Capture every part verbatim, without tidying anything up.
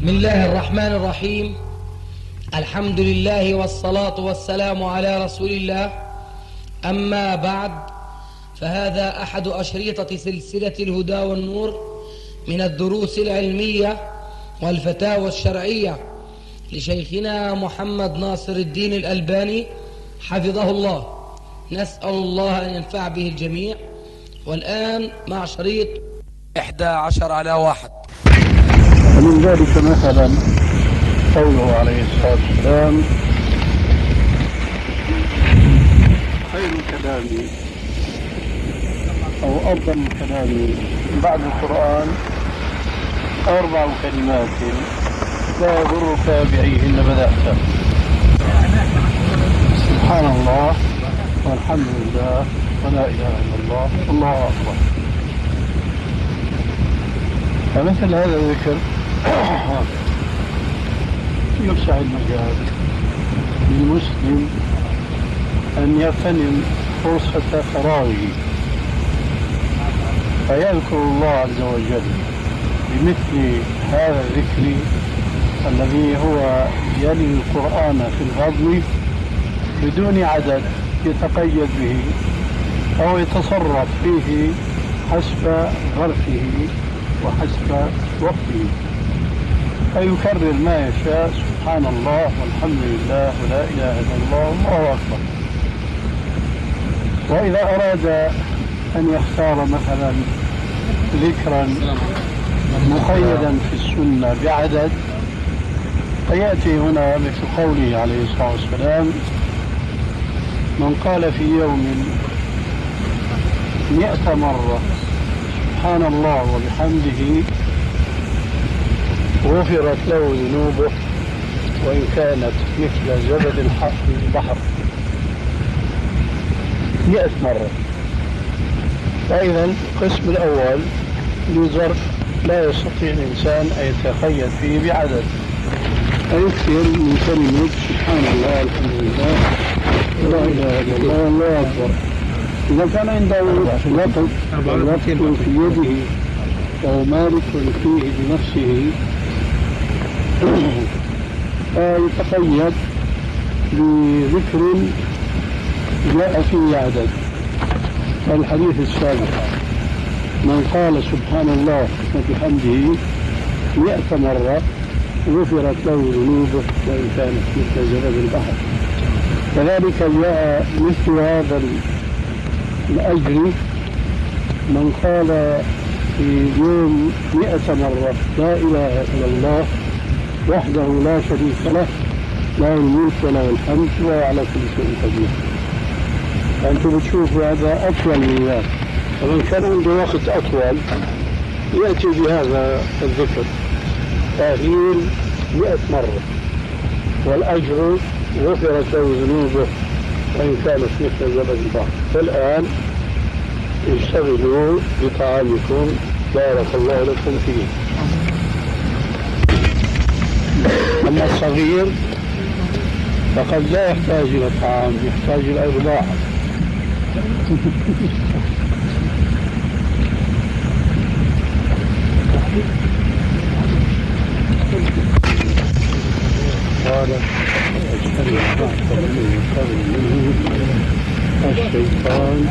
بسم الله الرحمن الرحيم. الحمد لله والصلاة والسلام على رسول الله. أما بعد، فهذا أحد أشريطة سلسلة الهدى والنور من الدروس العلمية والفتاوى الشرعية لشيخنا محمد ناصر الدين الألباني حفظه الله. نسأل الله أن ينفع به الجميع. والآن مع شريط إحدى عشر على واحد. ومن ذلك مثلا قوله عليه الصلاة والسلام: خير الكلام أو أفضل الكلام بعد القرآن أربع كلمات لا يضرك بأيهن بدأت. سبحان الله والحمد لله ولا إله إلا الله والله أكبر. فمثل هذا الذكر يفسح المجال للمسلم أن يغتنم فرصة فراغه فيذكر الله عز وجل بمثل هذا الذكر الذي هو يلي القرآن في البطن بدون عدد يتقيد به أو يتصرف فيه حسب ظرفه وحسب وقته، فيكرر ما يشاء: سبحان الله والحمد لله ولا إله إلا الله والله أكبر. وإذا أراد أن يختار مثلا ذكرا مقيدا في السنة بعدد، فيأتي هنا مثل قوله عليه الصلاة والسلام: من قال في يوم مئة مرة سبحان الله وبحمده غفرت له ذنوبه وإن كانت مثل زبد البحر. مئة مرة. فإذا القسم الأول لظرف لا يستطيع الإنسان أن يتقيد فيه بعدد، فيكثر من كلمة سبحان الله الحمد لله لا إله إلا الله والله أكبر. إذا كان عنده وقت وقت في يده أو مالك فيه بنفسه فيتقيد بذكر جاء فيه عدد. الحديث السابق: من قال سبحان الله وبحمده مئة مرة غفرت له ذنوبه وإن كانت مثل زبد البحر. كذلك جاء مثل هذا الأجر من قال في يوم مئة مرة لا إله إلا الله وحده لا شريك له له الملك وله الحمد وهو على كل شيء قدير. أنتم بتشوفوا هذا أطول من ذلك. فمن كان عنده وقت أطول يأتي بهذا الذكر تأهيل مئة مرة، والأجر غفرت له ذنوبه وإن كانت مثل زبد البحر. فالآن اشتغلوا بطعامكم بارك الله لكم فيه. أما الصغير فقد لا يحتاج إلى الطعام، يحتاج إلى إرضاع. قال الشيطان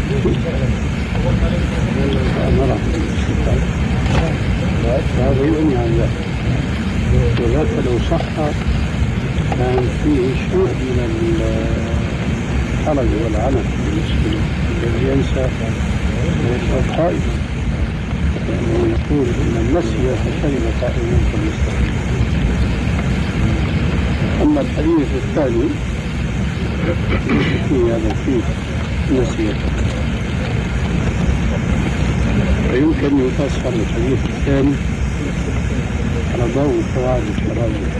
أمره بالشيطان. هذا يغني عن ذلك، وذاك لو صح كان فيه شيء من الحرج والعنف بالنسبة الذي ينسى ويشرب قائما، لأنه يقول إن النسي فشرب قائما فليستقيم. أما الحديث الثاني فيه هذا فيه نسي، ويمكن يفسر الحديث الثاني على ضوء قواعد الشرعية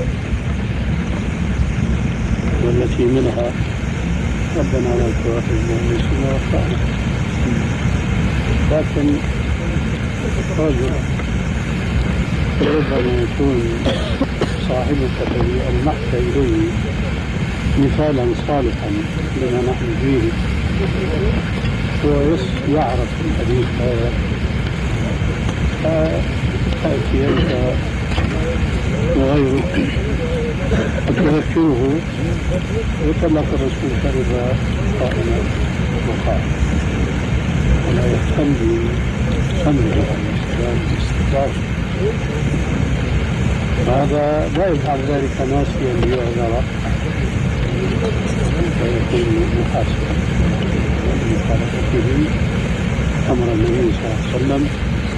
والتي منها ربنا لا تؤاخذنا إن نسينا وأخطأنا. لكن رجل ربما يكون صاحبك الذي ألمحت إليه مثالا صالحا لما نحن فيه، هو يعرف الحديث هذا، فتأتي أنت وغيره قد تذكره وطلق الرسول شرب قائما وقال ولا يهتم بخمره عليه السلام باستطاعه. هذا لا يفعل ذلك ناسيا ليعذر ويكون محاسبا بمخالفته امر النبي صلى الله عليه وسلم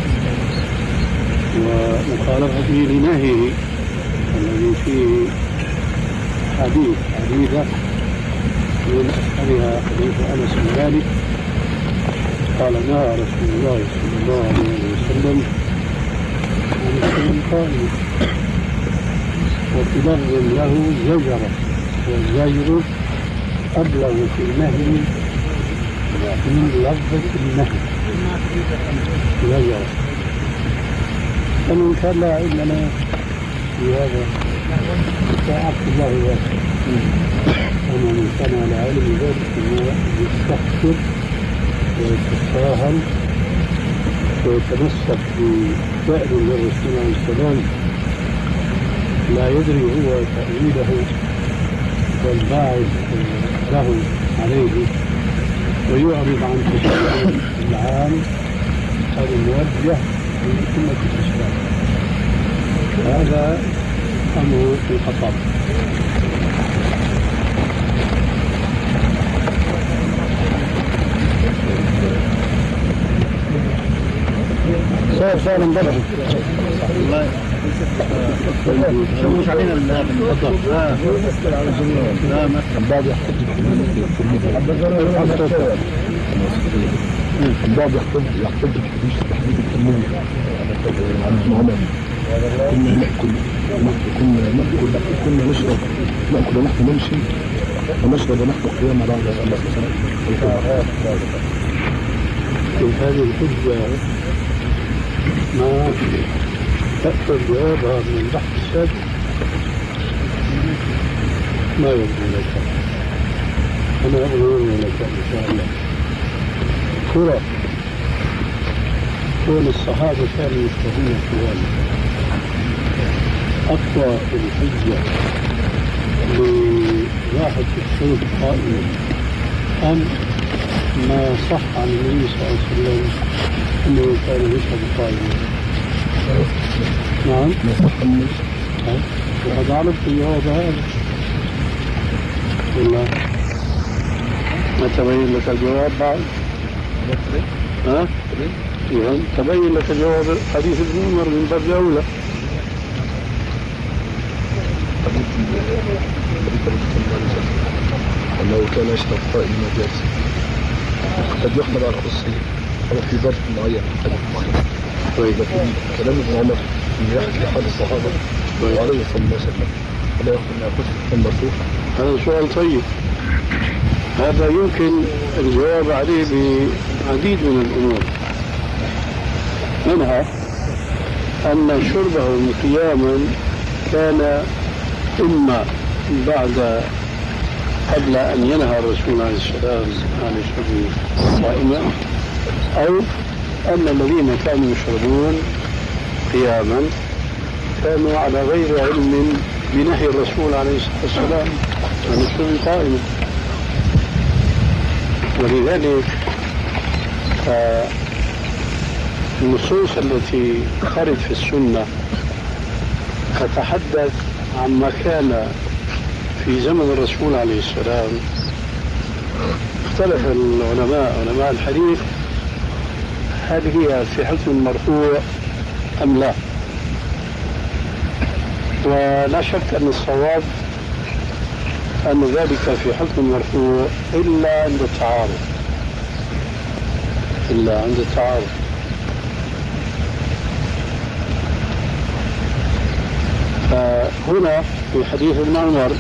ومخالفته لنهيه الذي فيه حديث عديدة من أشهرها حديث أنس بن مالك قال نهى رسول الله صلى الله عليه وسلم عن الشرب قائما، وفي لفظ له زجر، والزجر أبلغ في النهي من لفظة النهي زجر. فمن كان لا علم لنا في هذا فعبد الله واسع، ومن كان على علم ذلك هو يستحسر ويتساهل ويتمسك بفعل الرسول عليه السلام لا يدري هو تأويله والباعث له عليه، ويعرض عن تشريع العام الموجه لأمة الإسلام. هذا أمر في خطر. صار صار انضبط والله شو مش علينا الخطر. لا لا ما بعد يحتاج البعض يحتاج يحتاج بحديث تحديد التنمية عن ابن عمر كنا نأكل كنا نأكل كنا نشرب نأكل ونحن نمشي ونشرب ونحن قيام بعد الله سبحانه. هذه الحجة ما تأخذ جوابها من بحث السابق ما يبدو لك، أنا أقول لك إن شاء الله كرة كون الصحابة كانوا يشتهون القيام أقوى في الحجة لواحد الشهود قائما أم ما صح عن النبي صلى الله عليه وسلم أنه كان يشهد قائما؟ نعم وقد عرفت الجواب هذا والله ما تبين لك الجواب بعد؟ ها؟ إذن تبين لك جواب حديث ابن عمر من باب أولى. أنه كان يشرب قائما جالسا قد يحمل على خصوصه أو في ظرف معين حدث معين. طيب لكن كلام ابن عمر يحكي حال الصحابة وعليه صلى الله عليه وسلم فلا يأخذ من أنفسهم المرفوع. هذا سؤال طيب، هذا يمكن الجواب عليه بعديد من الأمور، منها أن شربه قياما كان إما بعد قبل أن ينهى الرسول عليه السلام عن شربه قائما، أو أن الذين كانوا يشربون قياما كانوا على غير علم بنهي الرسول عليه الصلاة والسلام عن الشرب قائما. ولذلك النصوص التي خرجت في السنة تتحدث عما كان في زمن الرسول عليه السلام. اختلف العلماء علماء الحديث هل هي في حكم المرفوع أم لا، ولا شك أن الصواب أن ذلك في حكم المرفوع إلا عند التعارض إلا عند التعارض فهنا في حديث ابن عمر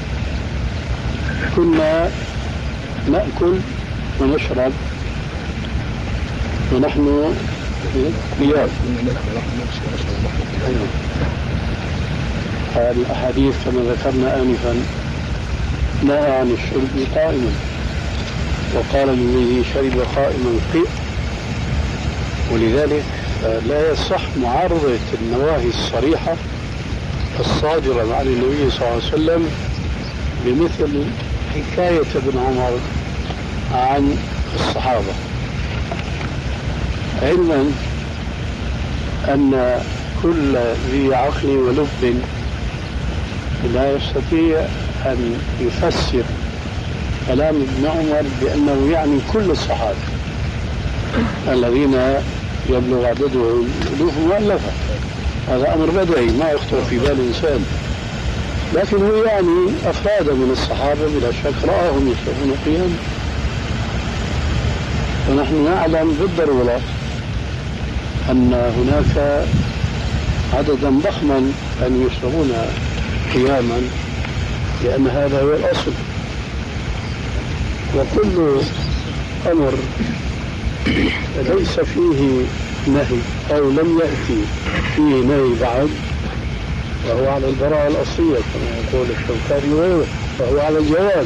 كنا نأكل ونشرب ونحن قيام. الأحاديث كما ذكرنا آنفا نهى عن الشرب قائما، وقال الذي شرب قائما قئ، ولذلك لا يصح معارضة النواهي الصريحة الصادرة عن النبي صلى الله عليه وسلم بمثل حكاية ابن عمر عن الصحابة، علما أن كل ذي عقل ولب لا يستطيع أن يفسر كلام ابن عمر بأنه يعني كل الصحابة الذين يبلغ عددهم ألوف مؤلفة. هذا أمر بديهي ما يخطر في بال إنسان، لكن هو يعني أفراد من الصحابة بلا شك رآهم يشربون قياما، ونحن نعلم بالضرورة أن هناك عددا ضخما أن يشربون قياما، لأن هذا هو الأصل. وكل أمر ليس فيه نهي أو لم يأتي فيه نهي بعد وهو على البراءة الأصلية كما يقول الشوكاني وغيره، فهو على الجواز.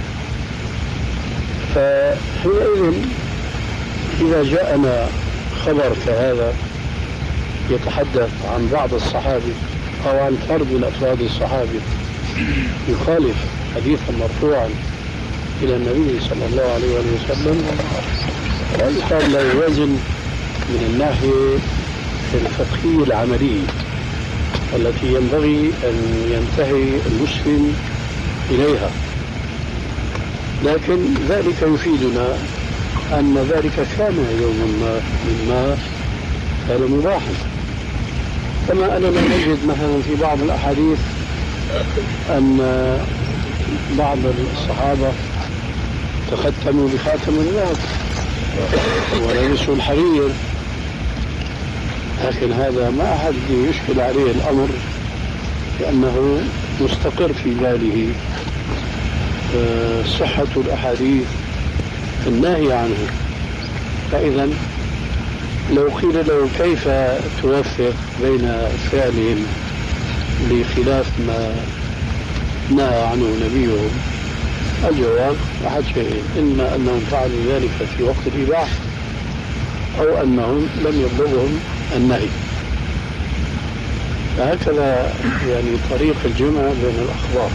فحينئذ إذا جاءنا خبر كهذا يتحدث عن بعض الصحابة أو عن فرد من أفراد الصحابة يخالف حديثا مرفوعا إلى النبي صلى الله عليه وسلم، هذا لا يوازن من الناحية الفقهية العملية التي ينبغي أن ينتهي المسلم إليها. لكن ذلك يفيدنا أن ذلك كان يوما ما مما كان مباحا، كما أننا نجد مثلا في بعض الأحاديث أن بعض الصحابة تختموا بخاتم الذهب ولبسوا الحرير، لكن هذا ما أحد يشكل عليه الأمر لأنه مستقر في باله صحة الأحاديث الناهي عنه. فإذا لو قيل له كيف توفق بين فعلهم بخلاف ما نهى عنه نبيهم، الجواب أحد شيئين: إما أنهم فعلوا ذلك في وقت الإباحة أو أنهم لم يبلغهم النهي. فهكذا يعني طريق الجمع بين الأخبار.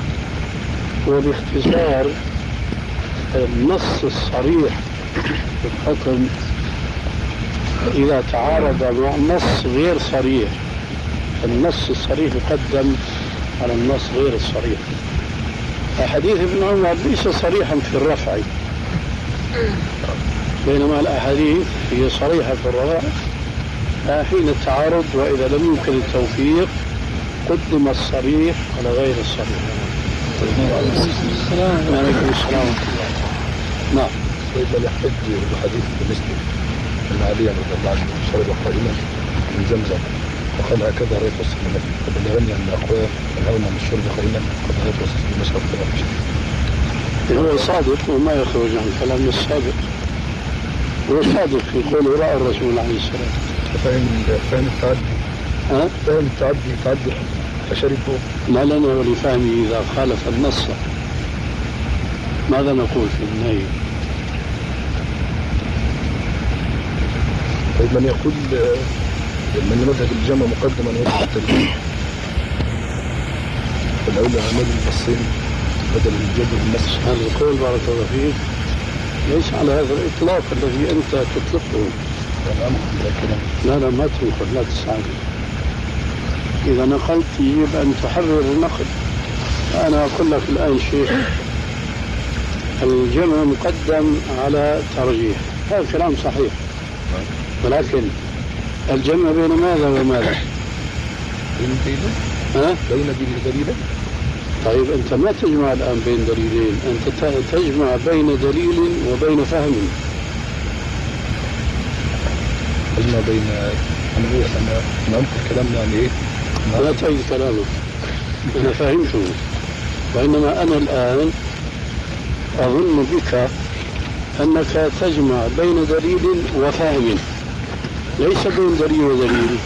وباختصار النص الصريح في الحكم إذا تعارض مع نص غير صريح، النص الصريح يقدم على النص غير الصريح. حديث ابن عمر ليس صريحا في الرفع، بينما الأحاديث هي صريحة في الرفع. حين التعارض وإذا لم يمكن التوفيق قدم الصريح على غير الصريح. عليكم السلام. نعم. وإذا يحتج بحديث مسلم أن علي رضي الله عنه شرب قائما من زمزم وقال هكذا رأيت وصف النبي، فبلغني أن أقوام ينهون عن الشرب قائما قد رأيت وصف المشرب كذا. هو صادق وما يخرج عن كلام السابق، هو صادق في قوله رأى الرسول عليه السلام. فاهم فاهم التعدي ها؟ فاهم التعدي تعدي فشربوا. ما لنا ولفهمه إذا خالف النص ماذا نقول في النهي؟ طيب من يقول من مذهب الجمع مقدما وجه الترجيح فالأولى عمل النصين بدل الجد والنص. هذا القول بارك الله فيك ليس على هذا الإطلاق الذي أنت تطلقه. لا لا ما تنقل، لا تستعجل. إذا نقلت يجب أن تحرر النقل. أنا أقول لك الآن شيء: الجمع مقدم على ترجيح، هذا كلام صحيح، ولكن الجمع بين ماذا وماذا؟ بين دليلين. ها؟ بين دليلين. طيب أنت ما تجمع الآن بين دليلين، أنت تجمع بين دليل وبين فهم. تجمع بين أنا بقول أنا فهمت الكلام يعني إيه؟ لا تعيد كلامك، أنا فهمته، وإنما أنا الآن أظن بك أنك تجمع بين دليل وفهم، ليس بين دليل ودليل.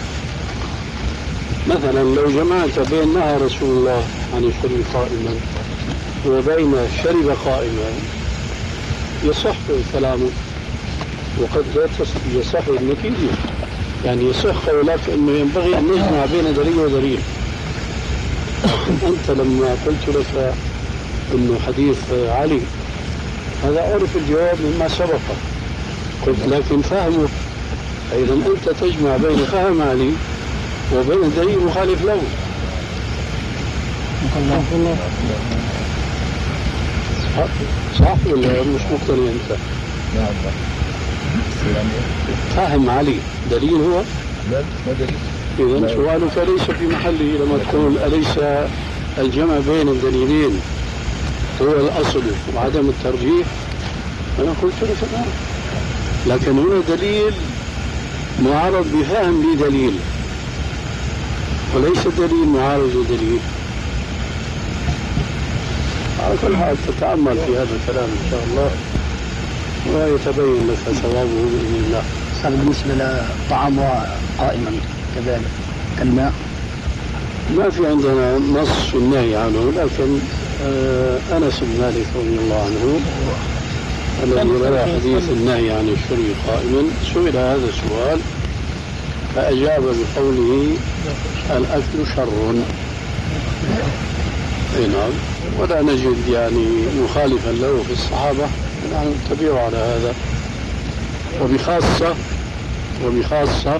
مثلا لو جمعت بين نهى رسول الله عن الشرب قائما وبين شرب قائما يصح كلامه، وقد لا يصح النتيجة. يعني يصح قولك أنه ينبغي أن نجمع بين دليل ودليل، أنت لما قلت لك أنه حديث علي هذا عرف الجواب مما سبق، قلت لكن فهمه، إذا أنت تجمع بين فهم علي وبين الدليل مخالف له. الله صح ولا مش مقتنع أنت؟ نعم. فهم علي دليل هو؟ لا ما دليل. إذا سؤالك ليس في محله لما تقول أليس الجمع بين الدليلين هو الأصل وعدم الترجيح؟ أنا قلت لك نعم، لكن هنا دليل معارض بفهم لدليل وليس دليل معارض لدليل. على كل حال تتأمل في هذا الكلام إن شاء الله ويتبين لك صوابه بإذن الله. بالنسبة للطعام قائما كذلك كالماء ما في عندنا نص في النهي عنه، لكن آه أنس بن مالك رضي الله عنه الذي روى حديث النهي عن الشرب قائما سئل هذا السؤال فأجاب بقوله الأكل شر. نعم، ولا نجد يعني مخالفا له في الصحابة، نحن نتبعه على هذا. وبخاصة وبخاصة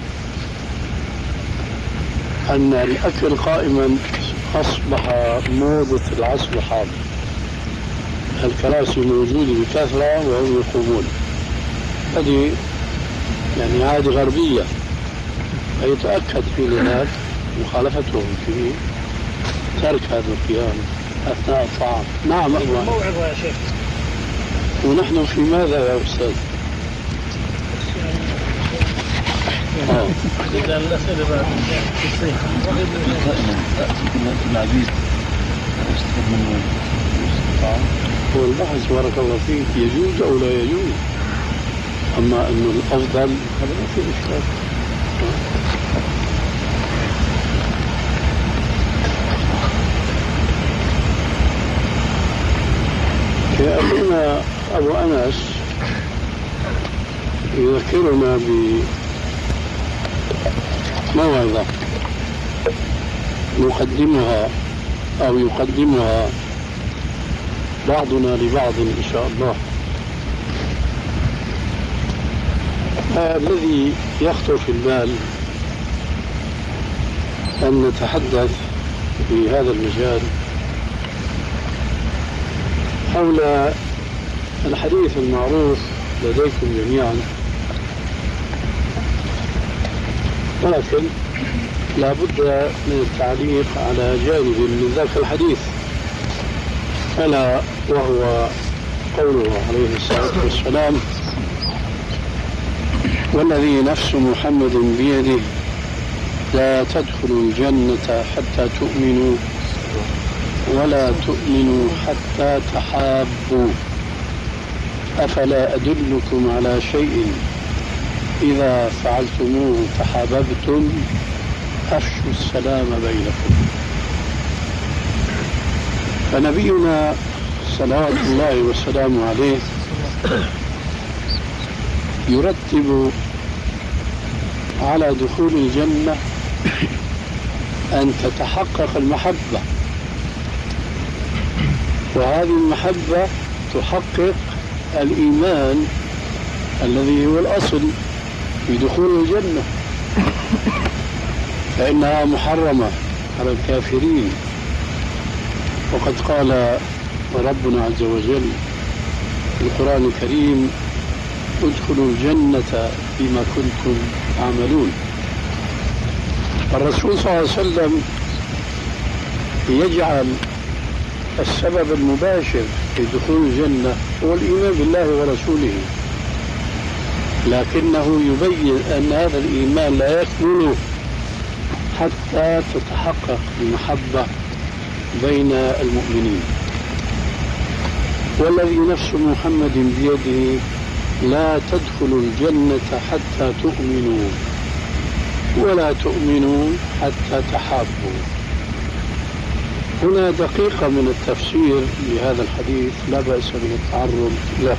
أن الأكل قائما أصبح موضة العصر الحاضر، الكراسي موجودة بكثرة وهم يقومون، هذه يعني عادة غربية، فيتأكد في هناك مخالفتهم في ترك هذا القيام أثناء الطعام. نعم أخوان، موعظة يا شيخ. ونحن في ماذا يا أستاذ؟ آه. هو البحث بارك الله فيك يجوز أو لا يجوز، أما أنه الأفضل هذا ما في إشكال. أخونا أبو أنس يذكرنا بموعظة نقدمها أو يقدمها بعضنا لبعض إن شاء الله. الذي يخطر في البال أن نتحدث في هذا المجال حول الحديث المعروف لديكم جميعا، ولكن لا بد من التعليق على جانب من ذاك الحديث، ألا وهو قوله عليه الصلاة والسلام: والذي نفس محمد بيده لا تدخلوا الجنة حتى تؤمنوا ولا تؤمنوا حتى تحابوا، أفلا أدلكم على شيء إذا فعلتموه تحاببتم، أفشوا السلام بينكم. فنبينا صلوات الله وسلامه عليه يرتب على دخول الجنة أن تتحقق المحبة، وهذه المحبة تحقق الإيمان الذي هو الأصل في دخول الجنة، فإنها محرمة على الكافرين. وقد قال ربنا عز وجل في القرآن الكريم: ادخلوا الجنة بما كنتم تعملون. الرسول صلى الله عليه وسلم يجعل السبب المباشر في دخول الجنة هو الإيمان بالله ورسوله، لكنه يبين أن هذا الإيمان لا يكمل حتى تتحقق المحبة بين المؤمنين. والذي نفس محمد بيده لا تدخلوا الجنة حتى تؤمنوا ولا تؤمنوا حتى تحابوا. هنا دقيقة من التفسير لهذا الحديث لا بأس من التعرض له.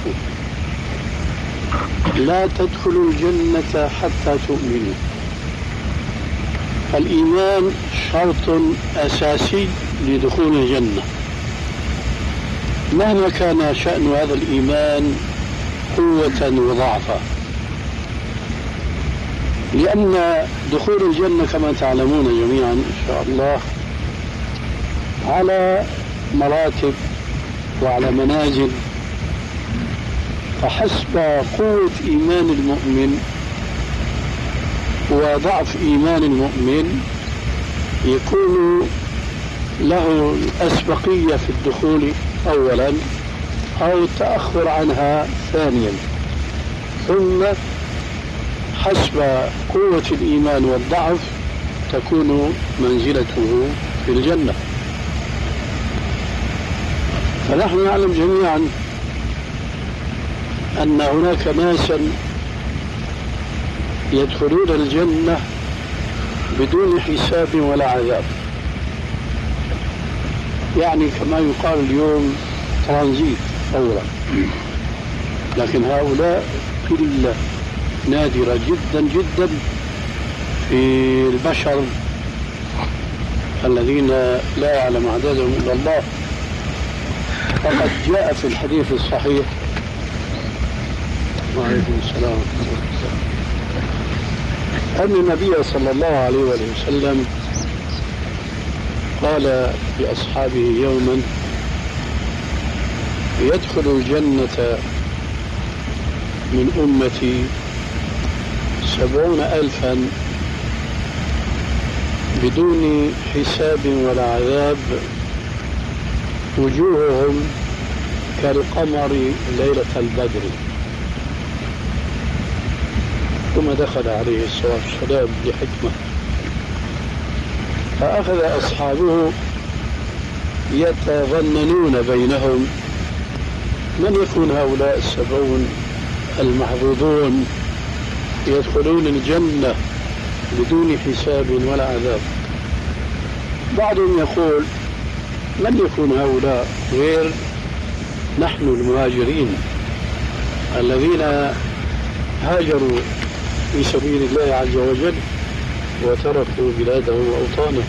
لا تدخلوا الجنة حتى تؤمنوا، الإيمان شرط أساسي لدخول الجنة مهما كان شأن هذا الإيمان قوة وضعفا، لأن دخول الجنة كما تعلمون جميعا إن شاء الله على مراتب وعلى منازل، فحسب قوة إيمان المؤمن وضعف إيمان المؤمن يكون له الأسبقية في الدخول أولا أو التأخر عنها ثانيا، ثم حسب قوة الإيمان والضعف تكون منزلته في الجنة. فنحن نعلم جميعا أن هناك ناسا يدخلون الجنة بدون حساب ولا عذاب، يعني كما يقال اليوم ترانزيت فورا، لكن هؤلاء قلة نادرة جدا جدا في البشر الذين لا يعلم عددهم إلا الله. فقد جاء في الحديث الصحيح وعليكم السلام أن النبي صلى الله عليه وسلم قال لأصحابه يوما: يدخل الجنة من أمتي سبعون ألفا بدون حساب ولا عذاب، وجوههم كالقمر ليلة البدر. ثم دخل عليه الصلاة والسلام بحكمة، فأخذ أصحابه يتظننون بينهم من يكون هؤلاء السبعون المحظوظون يدخلون الجنة بدون حساب ولا عذاب. بعضهم يقول: من يكون هؤلاء غير نحن المهاجرين الذين هاجروا في سبيل الله عز وجل وتركوا بلادهم وأوطانهم.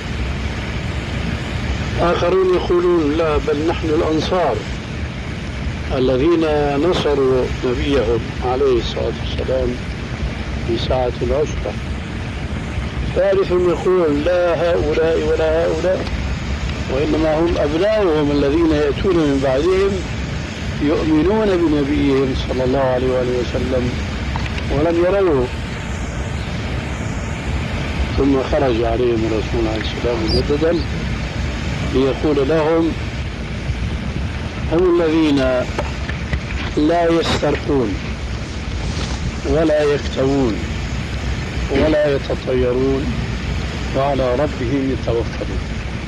آخرون يقولون: لا، بل نحن الأنصار الذين نصروا نبيهم عليه الصلاة والسلام في ساعة العسرة. ثالث يقول: لا هؤلاء ولا هؤلاء، وإنما هم أبناؤهم الذين يأتون من بعدهم يؤمنون بنبيهم صلى الله عليه وآله وسلم ولم يروه. ثم خرج عليهم الرسول عليه السلام مجددا ليقول لهم: هم الذين لا يسترقون ولا يكتوون ولا يتطيرون وعلى ربهم يتوكلون.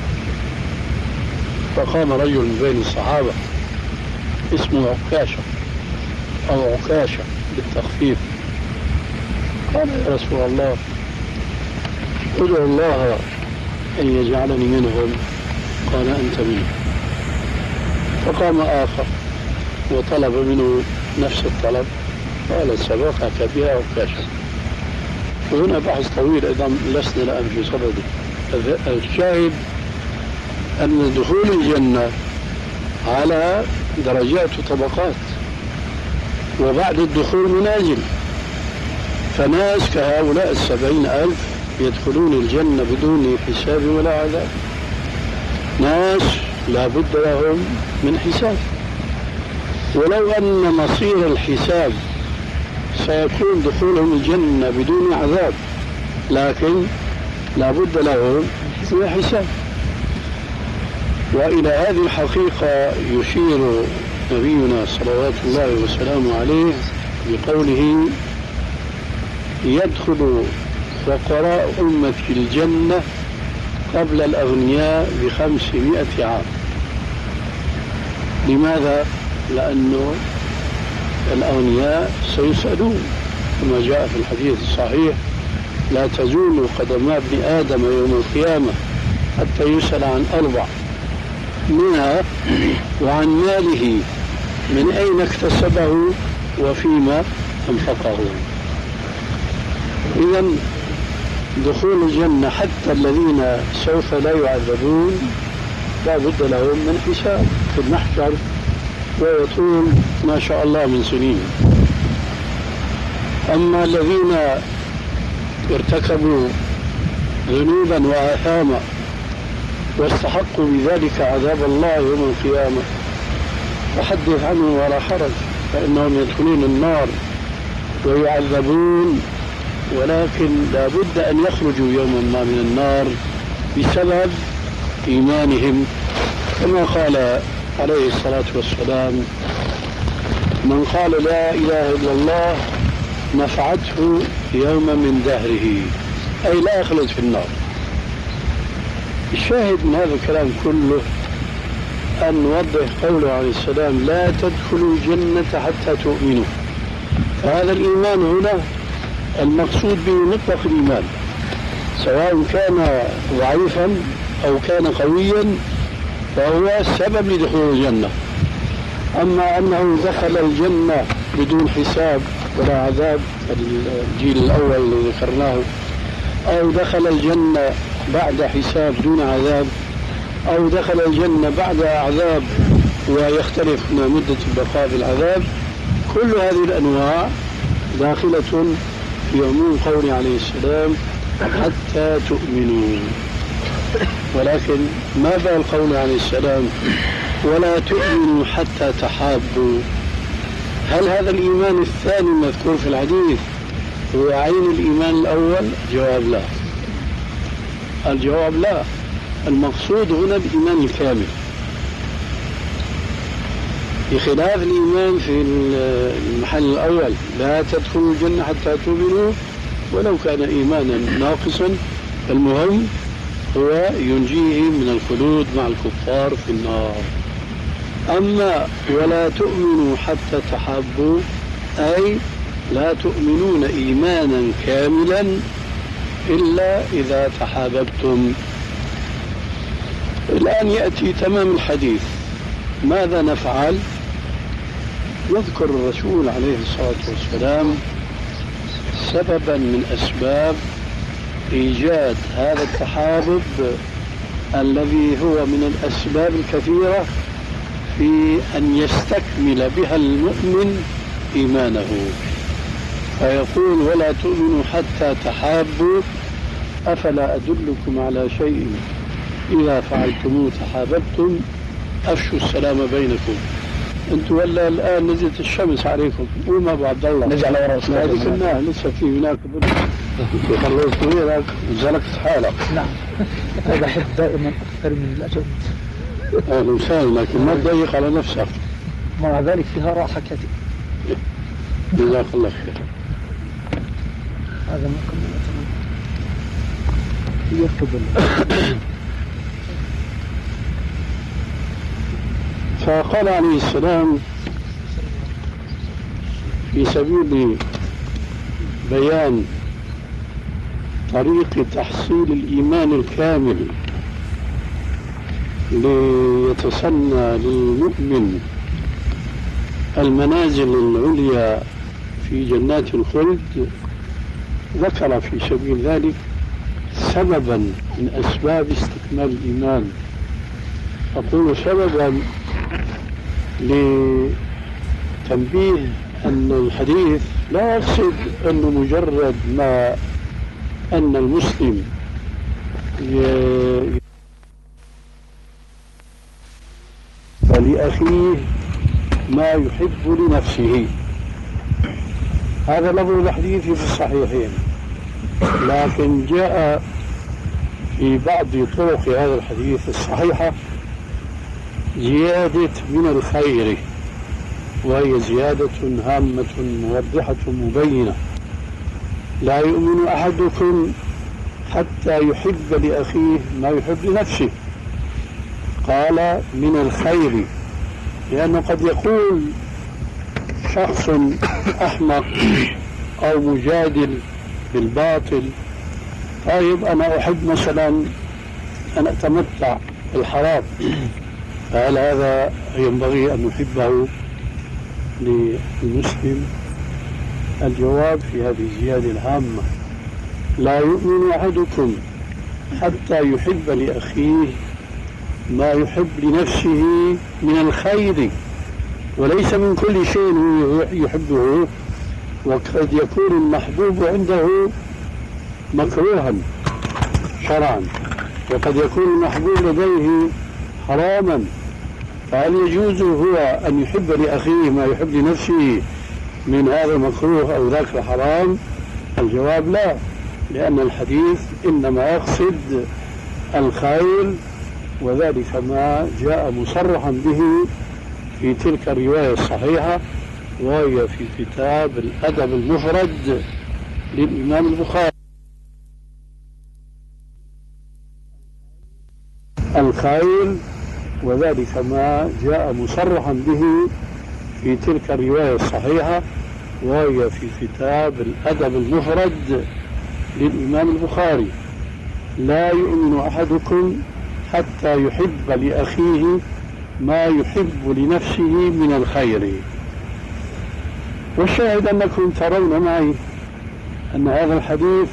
فقام رجل من بين الصحابة اسمه عكاشة أو عكاشة بالتخفيف، قال: يا رسول الله، ادعو الله أن يجعلني منهم. قال: أنت منهم. فقام آخر وطلب منه نفس الطلب، قال: سبقك بها عكاشة. وهنا بحث طويل أيضا لسنا الآن في صدده. الشاهد أن دخول الجنة على درجات وطبقات، وبعد الدخول منازل. فناس كهؤلاء السبعين ألف يدخلون الجنة بدون حساب ولا عذاب، ناس لا بد لهم من حساب، ولو أن مصير الحساب سيكون دخولهم الجنة بدون عذاب، لكن لا بد لهم من حساب. وإلى هذه الحقيقة يشير نبينا صلوات الله وسلامه عليه بقوله: يدخل فقراء أمتي الجنة قبل الأغنياء بخمسمائة عام. لماذا؟ لأنه الأغنياء سيسألون كما جاء في الحديث الصحيح: لا تزول قدم ابن آدم يوم القيامة حتى يسأل عن أربع، منها وعن ماله من أين اكتسبه وفيما أنفقه. إذن دخول الجنة حتى الذين سوف لا يعذبون لا بد لهم من حساب في المحشر ويطول ما شاء الله من سنين. أما الذين ارتكبوا ذنوبا وآثاما واستحقوا بذلك عذاب الله يوم القيامة فحدث عنهم ولا حرج، فإنهم يدخلون النار ويعذبون، ولكن لا بد أن يخرجوا يوما ما من النار بسبب إيمانهم، كما قال عليه الصلاة والسلام: من قال لا إله إلا الله نفعته يوما من دهره، أي لا يخلد في النار. الشاهد من هذا الكلام كله أن نوضح قوله عليه السلام: لا تدخلوا الجنة حتى تؤمنوا. فهذا الإيمان هنا المقصود به مطلق الإيمان، سواء كان ضعيفا أو كان قويا فهو السبب لدخول الجنة. أما أنه دخل الجنة بدون حساب ولا عذاب، الجيل الأول اللي ذكرناه، أو دخل الجنة بعد حساب دون عذاب، أو دخل الجنة بعد عذاب ويختلف مدة البقاء بالعذاب، كل هذه الأنواع داخلة في عموم قوله عليه السلام: حتى تؤمنوا. ولكن ما بال قوله عليه السلام: ولا تؤمنوا حتى تحابوا؟ هل هذا الإيمان الثاني المذكور في الحديث هو عين الإيمان الأول؟ جواب لا. الجواب لا. المقصود هنا الإيمان الكامل، بخلاف الإيمان في المحل الأول: لا تدخلوا الجنة حتى تؤمنوا، ولو كان إيمانا ناقصا، المهم هو ينجيهم من الخلود مع الكفار في النار. أما ولا تؤمنوا حتى تحابوا، أي لا تؤمنون إيمانا كاملا إلا إذا تحاببتم. الآن يأتي تمام الحديث. ماذا نفعل؟ يذكر الرسول عليه الصلاة والسلام سببا من أسباب إيجاد هذا التحابب الذي هو من الأسباب الكثيرة في أن يستكمل بها المؤمن إيمانه، فيقول: ولا تؤمنوا حتى تحابوا، أفلا أدلكم على شيء إذا فعلتموه تحاببتم، أفشوا السلام بينكم. أنتم ولا الآن نزلت الشمس عليكم، قوم أبو عبد الله نزل على ورا ما هذيك النار لسه في هناك خلصت غيرك زلقت حالك. نعم. أنا بحب دائما أكثر من الأجل. أهلا وسهلا، لكن ما تضيق على نفسك، مع ذلك فيها راحة كثيرة. جزاك الله خير. هذا ما كنا نتمنى يكتب. فقال عليه السلام في سبيل بيان طريق تحصيل الإيمان الكامل ليتسنى للمؤمن المنازل العليا في جنات الخلد، ذكر في سبيل ذلك سببا من أسباب استكمال الإيمان. أقول سببا لتنبيه أن الحديث لا يقصد أنه مجرد ما أن المسلم فلأخيه ما يحب لنفسه. هذا لفظ الحديث في الصحيحين، لكن جاء في بعض طرق هذا الحديث الصحيحة زيادة من الخير، وهي زيادة هامة موضحة مبينة: لا يؤمن أحدكم حتى يحب لأخيه ما يحب لنفسه. قال من الخير، لأنه قد يقول شخص أحمق أو مجادل بالباطل: طيب أنا أحب مثلا أن أتمتع بالحرام، فهل هذا ينبغي أن نحبه للمسلم؟ الجواب في هذه الزيادة الهامة: لا يؤمن أحدكم حتى يحب لأخيه ما يحب لنفسه من الخير، وليس من كل شيء يحبه. وقد يكون المحبوب عنده مكروها شرعا، وقد يكون المحبوب لديه حراما، فهل يجوز هو أن يحب لأخيه ما يحب لنفسه من هذا المكروه أو ذاك الحرام؟ الجواب لا، لأن الحديث إنما يقصد الخير، وذلك ما جاء مصرحا به في تلك الرواية الصحيحة، وهي في كتاب الأدب المفرد للإمام البخاري. الخير، وذلك ما جاء مصرحا به في تلك الرواية الصحيحة، وهي في كتاب الأدب المفرد للإمام البخاري. لا يؤمن أحدكم حتى يحب لأخيه ما يحب لنفسه من الخير. والشاهد أنكم ترون معي أن هذا الحديث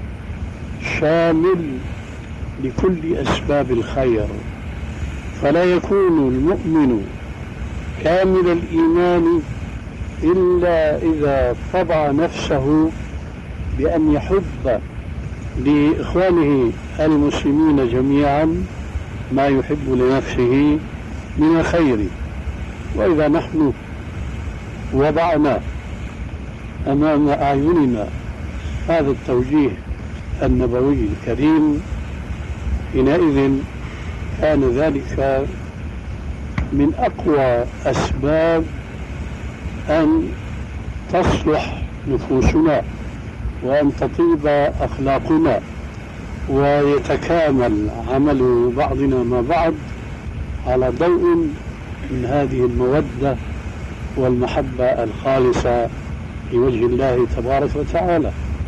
شامل لكل أسباب الخير، فلا يكون المؤمن كامل الإيمان إلا إذا طبع نفسه بأن يحب لإخوانه المسلمين جميعا ما يحب لنفسه من الخير. وإذا نحن وضعنا أمام أعيننا هذا التوجيه النبوي الكريم، حينئذ كان ذلك من أقوى أسباب أن تصلح نفوسنا وأن تطيب أخلاقنا ويتكامل عمل بعضنا مع بعض على ضوء من هذه المودة والمحبة الخالصة لوجه الله تبارك وتعالى.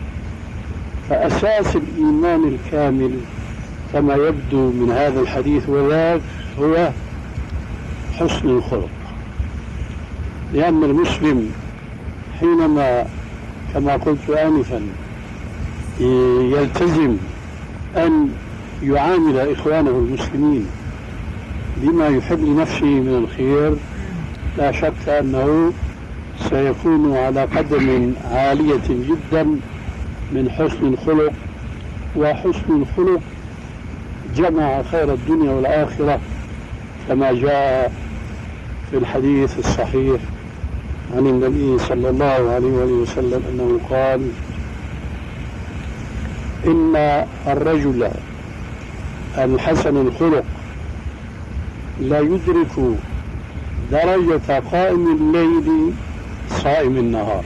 فأساس الإيمان الكامل كما يبدو من هذا الحديث وذاك هو حسن الخلق، لأن المسلم حينما كما قلت آنفا يلتزم أن يعامل إخوانه المسلمين بما يحب لنفسه من الخير، لا شك أنه سيكون على قدم عالية جدا من حسن الخلق. وحسن الخلق جمع خير الدنيا والآخرة، كما جاء في الحديث الصحيح عن النبي صلى الله عليه وسلم أنه قال: إن الرجل الحسن الخلق لا يدرك درجة قائم الليل صائم النهار.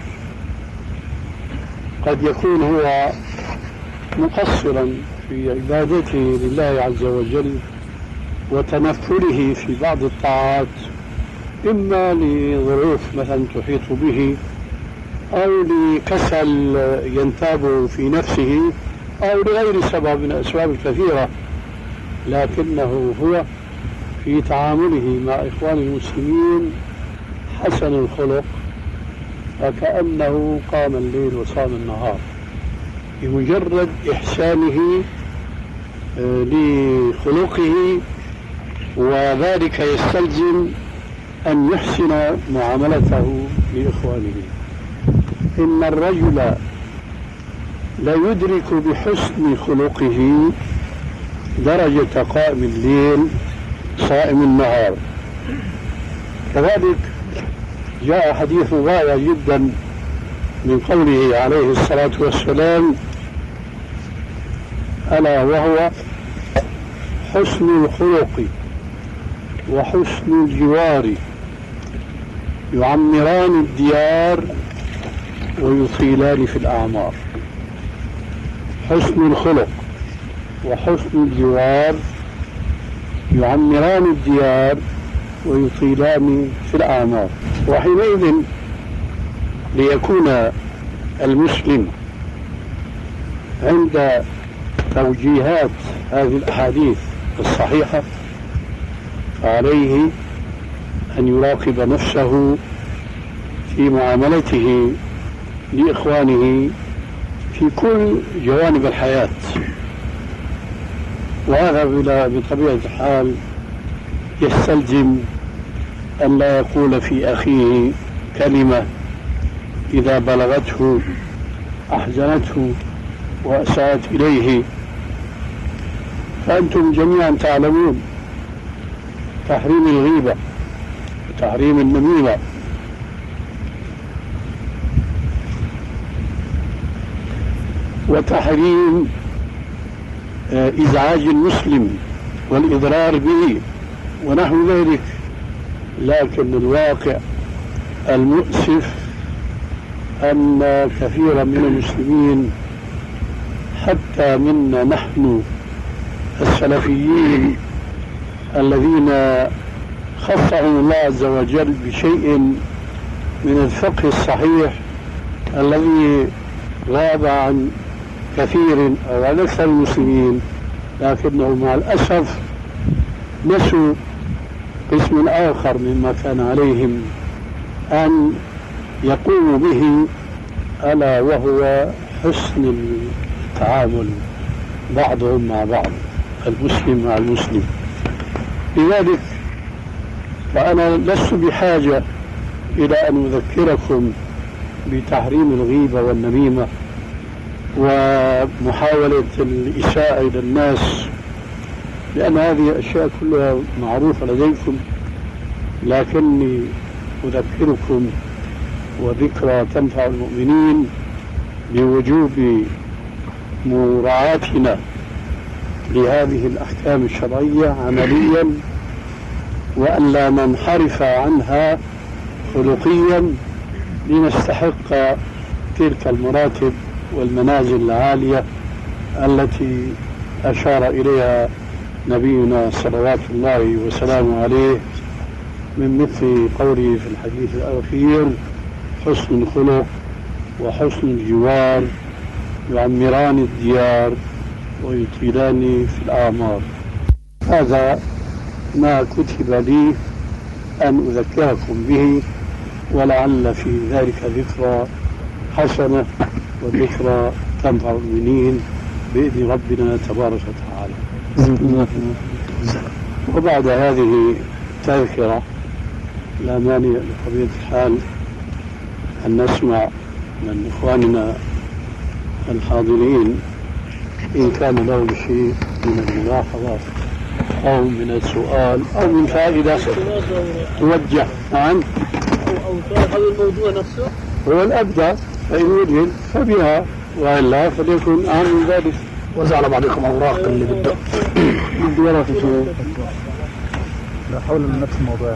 قد يكون هو مقصرا في عبادته لله عز وجل وتنفله في بعض الطاعات، إما لظروف مثلا تحيط به، أو لكسل ينتاب في نفسه، أو لغير سبب من الأسباب الكثيرة، لكنه هو في تعامله مع إخوان المسلمين حسن الخلق، فكأنه قام الليل وصام النهار بمجرد إحسانه لخلقه، وذلك يستلزم أن يحسن معاملته لإخوانه. إن الرجل لا يدرك بحسن خلقه درجة قائم الليل صائم النهار. كذلك جاء حديث غاية جدا من قوله عليه الصلاة والسلام: ألا وهو حسن الخلق وحسن الجوار يعمران الديار ويطيلان في الأعمار. حسن الخلق وحسن الجوار يعمران الديار ويطيلان في الأعمار. وحينئذ ليكون المسلم عند توجيهات هذه الأحاديث الصحيحة عليه أن يراقب نفسه في معاملته لإخوانه في كل جوانب الحياة. وهذا بطبيعة الحال يستلزم أن لا يقول في أخيه كلمة إذا بلغته أحزنته وأساءت إليه. فأنتم جميعا تعلمون تحريم الغيبة وتحريم النميمة، وتحريم إزعاج المسلم والإضرار به ونحو ذلك. لكن الواقع المؤسف أن كثيرا من المسلمين حتى منا نحن السلفيين الذين خصهم الله عز وجل بشيء من الفقه الصحيح الذي غاب عن كثير أو عن أكثر المسلمين، لكنه مع الأسف نسوا قسم آخر مما كان عليهم أن يقوموا به، ألا وهو حسن التعامل بعضهم مع بعض، المسلم مع المسلم. لذلك فأنا لست بحاجة إلى أن أذكركم بتحريم الغيبة والنميمة ومحاولة الإساءة إلى الناس، لأن هذه أشياء كلها معروفة لديكم، لكني أذكركم وذكرى تنفع المؤمنين بوجوب مراعاتنا لهذه الأحكام الشرعية عمليا، وأن لا ننحرف عنها خلقيا لنستحق تلك المراتب والمنازل العالية التي أشار إليها نبينا صلوات الله وسلامه عليه، من مثل قوله في الحديث الأخير: حسن الخلق وحسن الجوار يعمران الديار ويطيلان في الأعمار. هذا ما كتب لي أن أذكركم به، ولعل في ذلك ذكرى حسنة وذكرى تنفع المؤمنين بإذن ربنا تبارك وتعالى. وبعد هذه التذكرة لا مانع بطبيعة الحال أن نسمع من إخواننا الحاضرين إن كان لهم شيء من الملاحظات أو من السؤال أو من فائدة توجه. نعم، أو سؤال حول الموضوع نفسه هو الأبدأ، فإن وجد فبها، وإلا فليكن أهم من ذلك. وزع على بعضكم أوراق اللي بده بدي ولا في شيء. لا حول من نفس الموضوع.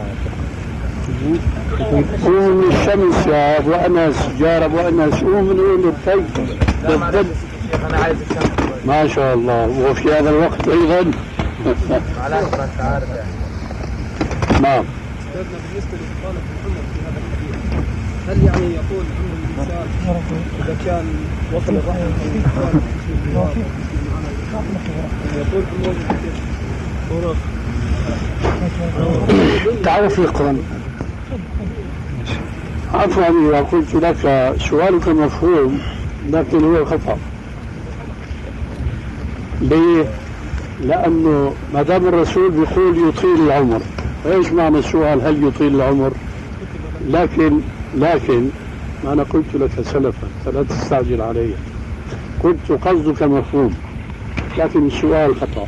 قوم من الشمس يا أبو أنس، جارب وأنس، قوم من وين الطيب. أنا عايز الشمس ما شاء الله، وفي هذا الوقت أيضا. على أنت عارف يعني. نعم. أستاذنا بالنسبة لسؤالك محمد في هذا الحديث، هل يعني يقول أن الإنسان إذا كان وصل الرحم أو الإنسان يقول أنه فرص تعرفيكم عفوا إذا قلت لك سؤالك مفهوم لكن هو خطأ. ليه؟ لأنه ما دام الرسول بيقول يطيل العمر، ايش معنى السؤال هل يطيل العمر؟ لكن لكن ما أنا قلت لك سلفا فلا تستعجل علي، قلت قصدك مفهوم لكن السؤال خطأ.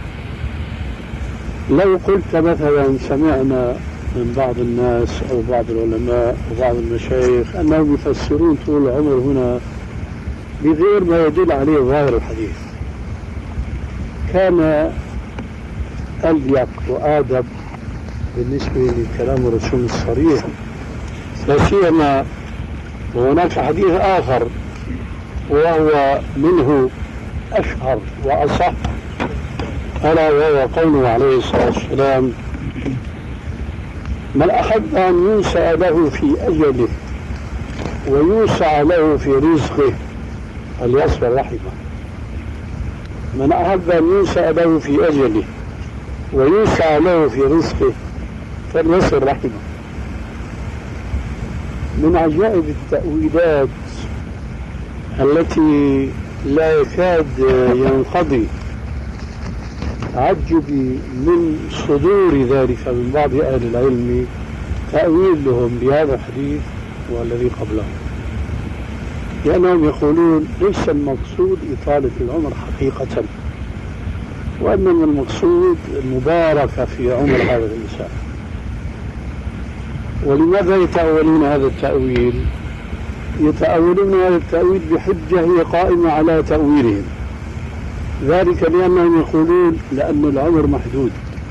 لو قلت مثلا سمعنا من بعض الناس أو بعض العلماء وبعض المشايخ أنهم يفسرون طول العمر هنا بغير ما يدل عليه ظاهر الحديث، كان أليق وآدب بالنسبة لكلام الرسول الصريح، لا سيما وهناك حديث آخر وهو منه أشهر وأصح، ألا وهو قوله عليه الصلاة والسلام: من أحب أن ينسأ له في أجله ويوسع له في رزقه فليصل رحمه. من أحب أن ينسأ له في أجله ويوسع له في رزقه فليصل رحمه. من عجائب التأويلات التي لا يكاد ينقضي تعجبي من صدور ذلك من بعض أهل العلم تأويلهم لهذا الحديث والذي قبله، لأنهم يقولون ليس المقصود إطالة العمر حقيقة، وإنما المقصود المباركة في عمر هذا الإنسان. ولماذا يتأولون هذا التأويل؟ يتأولون هذا التأويل بحجة هي قائمة على تأويلهم، ذلك لأنهم يقولون لأن العمر محدود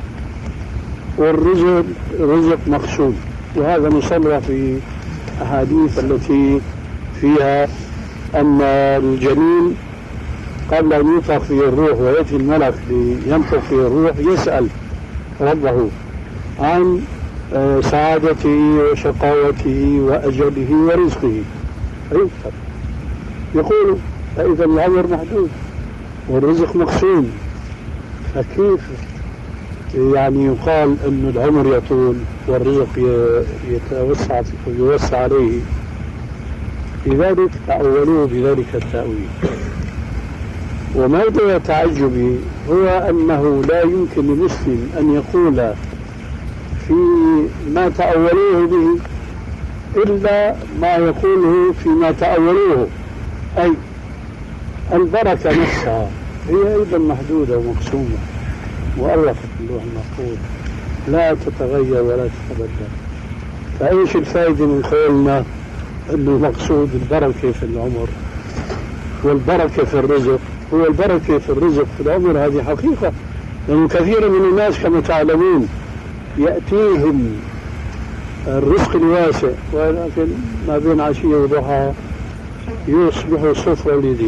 والرزق رزق مقسوم، وهذا مصرح في أحاديث التي فيها أن الجنين قبل أن ينفخ فيه الروح ويأتي الملك لينفخ فيه الروح يسأل ربه عن سعادته وشقاوته وأجله ورزقه فيكتب. يقول فإذا العمر محدود والرزق مقسوم، فكيف يعني يقال أن العمر يطول والرزق يتوسع ويوسع عليه؟ لذلك تأولوه بذلك التأويل. وموضوع تعجبي هو أنه لا يمكن لمسلم أن يقول في ما تأولوه به إلا ما يقوله فيما تأولوه، أي البركة نفسها هي أيضا محدودة ومقسومة مؤلفة في اللوح المحفوظ لا تتغير ولا تتبدل. فإيش الفائدة من قولنا أنه المقصود البركة في العمر والبركة في الرزق؟ هو البركة في الرزق في العمر هذه حقيقة، لأن كثير من الناس كما تعلمون يأتيهم الرزق الواسع ولكن ما بين عشية وضحى يصبحوا صفر وليدين.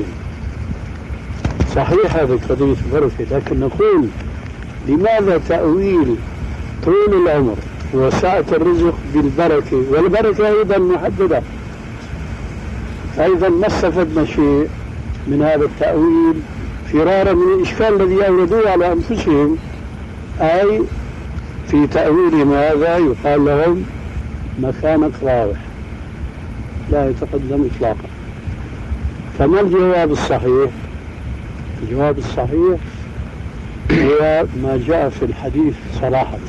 صحيح هذا قضية البركة، لكن نقول لماذا تأويل طول العمر وسعة الرزق بالبركة والبركة أيضا محددة؟ أيضا ما استفدنا شيء من هذا التأويل فرارا من الإشكال الذي أوردوه على أنفسهم، أي في تأويلهم هذا يقال لهم مكانك راوح لا يتقدم إطلاقا. فما الجواب الصحيح؟ الجواب الصحيح هو ما جاء في الحديث صراحة،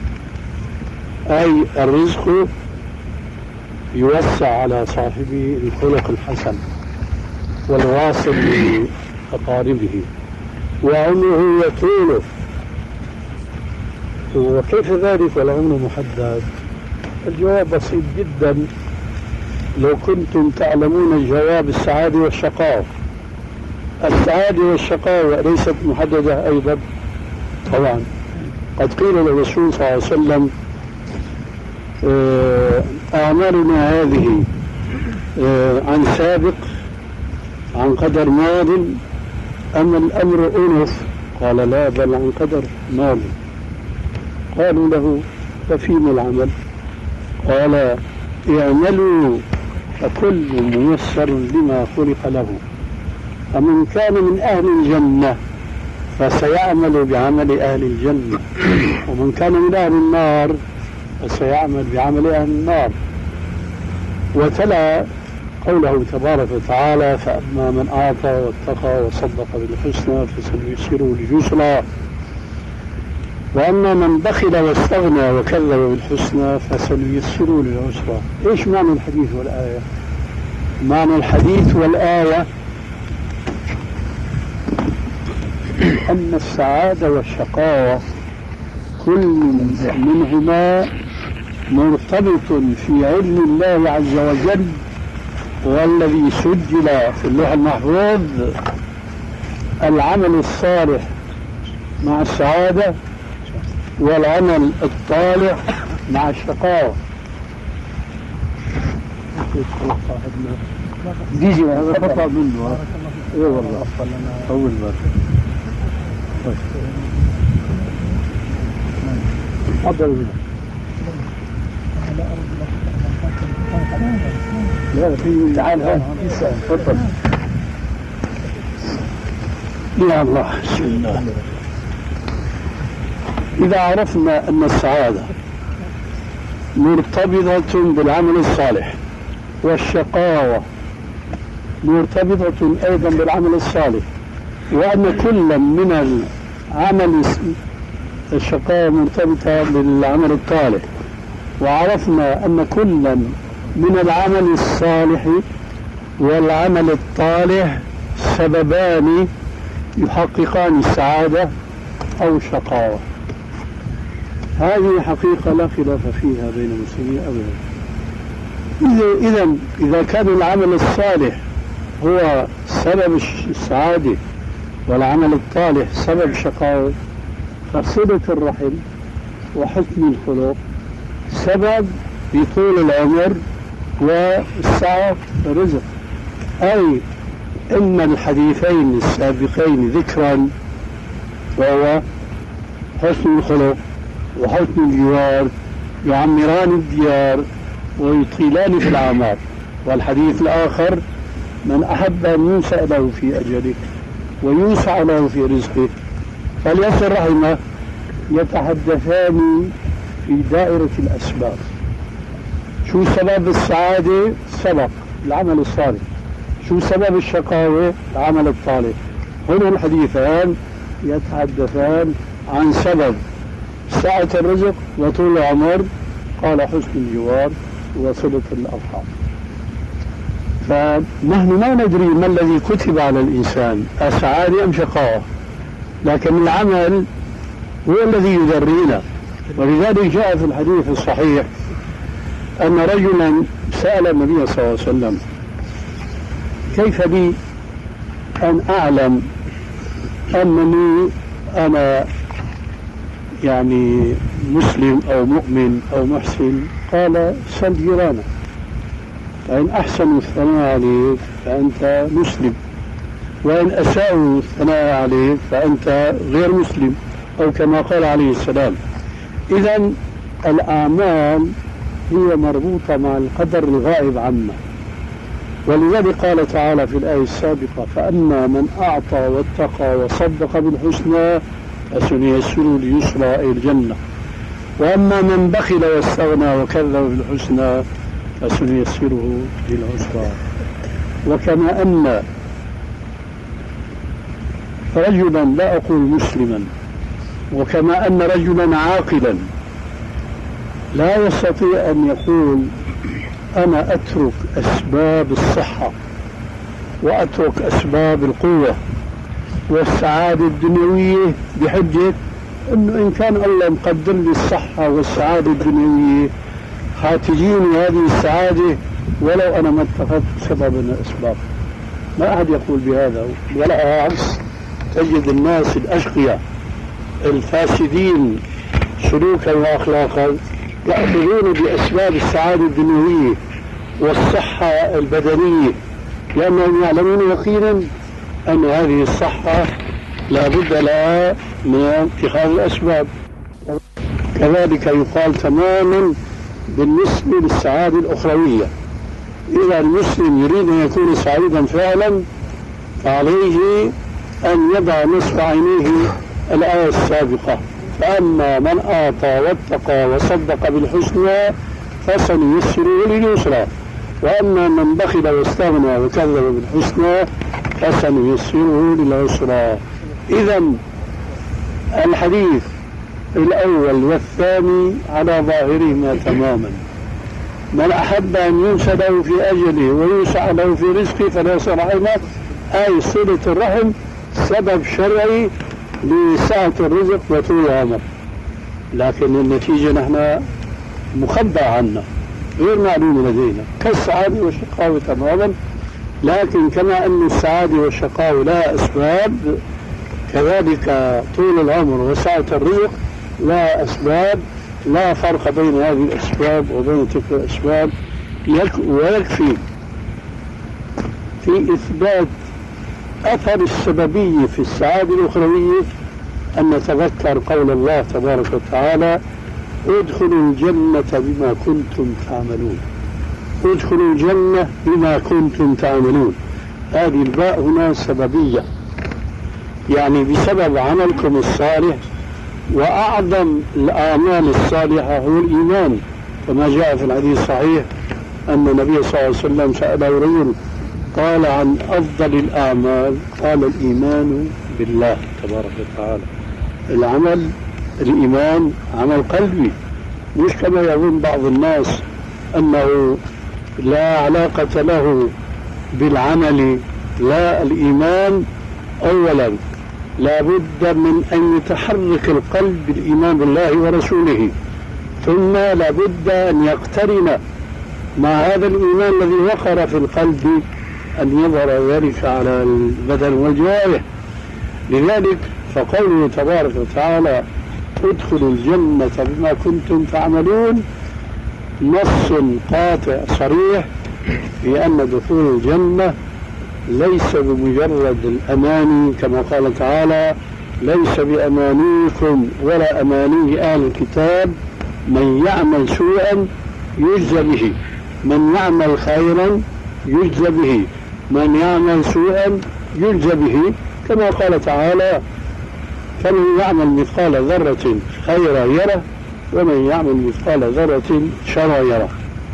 أي الرزق يوسع على صاحبه الخلق الحسن والواصل لأقاربه وعمره يطول. وكيف ذلك والعمر محدد؟ الجواب بسيط جدا، لو كنتم تعلمون جواب السعادة والشقاء. السعادة والشقاء ليست محددة أيضا طبعا. قد قيل للرسول صلى الله عليه وسلم أعمالنا هذه عن سابق عن قدر ماض أم الأمر أنف؟ قال لا، بل عن قدر ماض. قالوا له ففيما العمل؟ قال اعملوا فكل ميسر لما خلق له، فمن كان من أهل الجنة فسيعمل بعمل أهل الجنة، ومن كان من أهل النار فسيعمل بعمل أهل النار. وتلا قوله تبارك وتعالى فأما من أعطى واتقى وصدق بالحسنى فسنيسره لليسرى وأما من بخل واستغنى وكذب بالحسنى فسنيسره للعسرى. إيش معنى الحديث والآية؟ معنى الحديث والآية أن السعادة والشقاوة كل منهما مرتبط في علم الله عز وجل، والذي سجل في اللوح المحفوظ العمل الصالح مع السعادة والعمل الطالح مع الشقاوة. ديجي هذا خطأ منه. ايه والله أول مرة. تفضل. لا في تعال ها تفضل. يا الله بسم الله. إذا عرفنا أن السعادة مرتبطة بالعمل الصالح والشقاوة مرتبطة أيضا بالعمل الصالح، وأن كل من عمل الشقاوة مرتبطة بالعمل الطالح، وعرفنا أن كلا من العمل الصالح والعمل الطالح سببان يحققان السعادة أو الشقاوة. هذه حقيقة لا خلاف فيها بين المسلمين أبدا. إذا إذا كان العمل الصالح هو سبب السعادة والعمل الطالح سبب الشقاوة، فصلة الرحم وحسن الخلق سبب بطول العمر والسعة الرزق. أي إن الحديثين السابقين ذكرا، وهو حسن الخلق وحسن الجوار، يعمران الديار ويطيلان في الأعمار. والحديث الآخر من أحب أن ينسأ له في أجله ويوسع له في رزقه فليصل رحمه، يتحدثان في دائرة الأسباب. شو سبب السعادة؟ سبق العمل الصالح. شو سبب الشقاوة؟ العمل الطالح. هنا الحديثان يتحدثان عن سبب سعة الرزق وطول العمر، قال حسن الجوار وصلة الأرحام. فنحن ما ندري ما الذي كتب على الإنسان، السعادة أم شقاوة، لكن العمل هو الذي يدرينا. ولذلك جاء في الحديث الصحيح أن رجلا سأل النبي صلى الله عليه وسلم كيف لي أن أعلم أنني أنا يعني مسلم أو مؤمن أو محسن؟ قال سل جيرانك، فإن أحسنوا الثناء عليك فأنت مسلم، وإن أساءوا الثناء عليك فأنت غير مسلم، أو كما قال عليه السلام. إذن الأعمال هي مربوطة مع القدر الغائب عنا. ولذلك قال تعالى في الآية السابقة فأما من أعطى واتقى وصدق بالحسنى فسنيسره ليسرى أي الجنة، وأما من بخل واستغنى وكذب بالحسنى فسنيسره للعسرى. وكما أن رجلا، لا أقول مسلما، وكما أن رجلا عاقلا لا يستطيع أن يقول أنا أترك أسباب الصحة وأترك أسباب القوة والسعادة الدنيوية بحجة أنه إن كان الله مقدر لي الصحة والسعادة الدنيوية هاتجيني هذه السعادة ولو أنا ما اتخذت سبب من الأسباب. ما أحد يقول بهذا، ولا عكس. تجد الناس الأشقياء الفاسدين سلوكا وأخلاقا يأخذون بأسباب السعادة الدنيوية والصحة البدنية، لأنهم يعلمون يقينا أن هذه الصحة لا بد لها من اتخاذ الأسباب. كذلك يقال تماما بالنسبة للسعادة الأخروية. إذا المسلم يريد أن يكون سعيدا فعلا فعليه أن يضع نصب عينيه الآية السابقة فأما من أعطى واتقى وصدق بالحسنى فسنيسره لليسرى، وأما من بخل واستغنى وكذب بالحسنى فسنيسره للعسرى. إذا الحديث الأول والثاني على ظاهرهما تماما. من أحب أن ينسى له في أجله ويوسع له في رزقه فليصل رحمه، أي صلة الرحم سبب شرعي لسعة الرزق وطول العمر. لكن النتيجة نحن مخبى عنا، غير معلومة لدينا، كالسعادة والشقاوة تماما. لكن كما أن السعادة والشقاوة لا أسباب، كذلك طول العمر وسعة الرزق لا أسباب. لا فرق بين هذه الأسباب وبين تلك الأسباب. ويكفي في إثبات أثر السببية في السعادة الأخروية أن نتذكر قول الله تبارك وتعالى ادخلوا الجنة بما كنتم تعملون. ادخلوا الجنة بما كنتم تعملون، هذه الباء هنا سببية، يعني بسبب عملكم الصالح. وأعظم الأعمال الصالحة هو الإيمان، كما جاء في الحديث الصحيح أن النبي صلى الله عليه وسلم سأله رجل قال عن أفضل الأعمال، قال الإيمان بالله تبارك وتعالى. العمل الإيمان عمل قلبي، مش كما يظن بعض الناس أنه لا علاقة له بالعمل. لا، الإيمان أولا لا بد من أن يتحرك القلب بالإيمان بالله ورسوله، ثم لا بد أن يقترن مع هذا الإيمان الذي وقر في القلب أن يظهر ذلك على البدن والجوارح. لذلك فقوله تبارك وتعالى ادخلوا الجنة بما كنتم تعملون نص قاطع صريح في أن دخول الجنة ليس بمجرد الأماني، كما قال تعالى ليس بأمانيكم ولا أماني أهل الكتاب من يعمل سوءا يجزى به، من يعمل خيرا يجزى به، من يعمل سوءا يجزى به، كما قال تعالى فمن يعمل مثقال ذرة خيرا يره ومن يعمل مثقال ذرة شرا يره.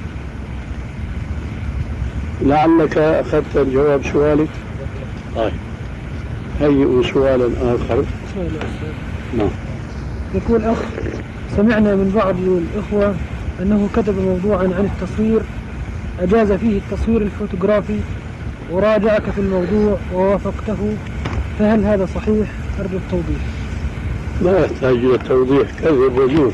لعلك أخذت الجواب سؤالك. طيب هيئوا سؤالا آخر. نعم. يقول أخ سمعنا من بعض الإخوة أنه كتب موضوعا عن التصوير أجاز فيه التصوير الفوتوغرافي وراجعك في الموضوع ووافقته، فهل هذا صحيح؟ أرجو التوضيح. لا يحتاج إلى توضيح، كذب وجوز.